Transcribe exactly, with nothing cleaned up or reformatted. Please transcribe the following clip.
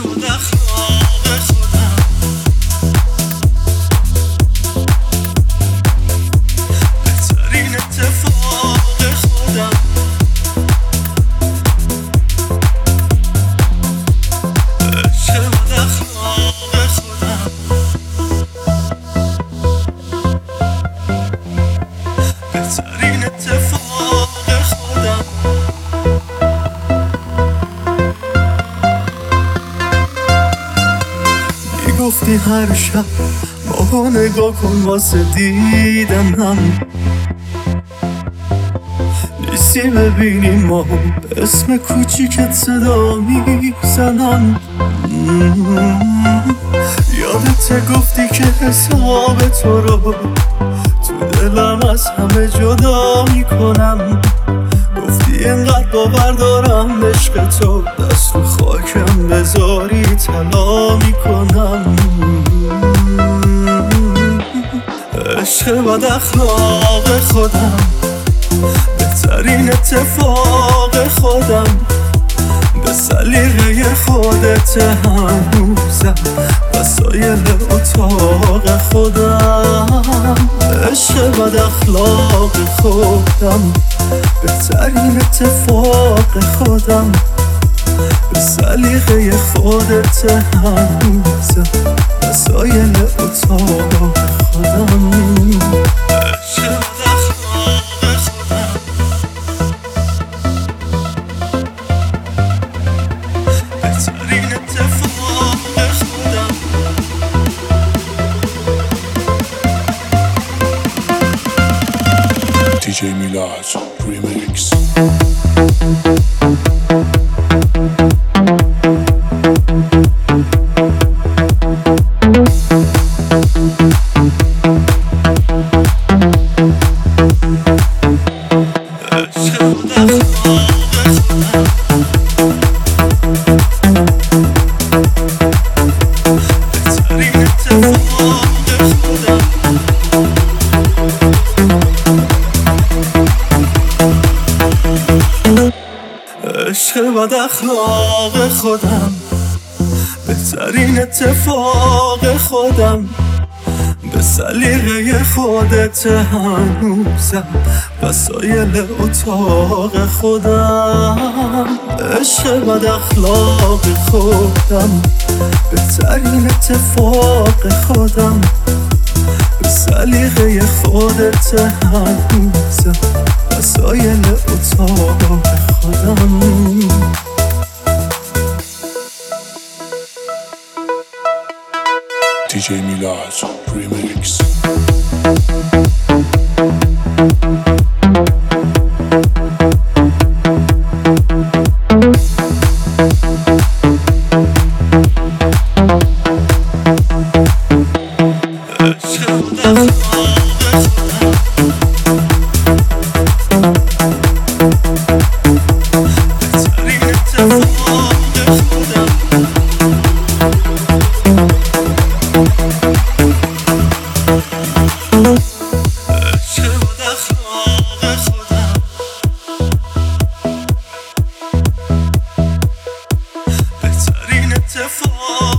و اخلاق خودم، بهترین اتفاق خودم، عشق و اخلاق خودم، بهترین اتفاق خودم. میگفتی هر شب ماهو نگاه کن واسه دیدنم، نیستی ببینی ما به اسم کوچیکت صدا میزنم. یادت گفتی که حساب تو رو تو دلم از همه جدا میکنم، گفتی اینقدر باور دارم عشق تو دست رو خاکم بذاری طلا میکنم. عشق بد اخلاق خودم، بهترین اتفاق خودم، به سلیقه خودت هنوزم وسایل اتاق خودم. عشق بد اخلاق خودم، بهترین اتفاق خودم، به سلیقه خودت هنوزم وسایل اتاق خودم. عشق بد اخلاق خودم، بهترین اتفاق خودم. دی جی میلاد ریمیکس. عشق بد اخلاق خودم، بهترین اتفاق خودم، به سلیقه خودت هنوزم وسایل اتاق خودم. عشق بد اخلاق خودم، بهترین اتفاق خودم، به سلیقه خودت هنوزم وسایل اتاق خودم. دی جی میلاد ریمیکس. بهترین اتفاق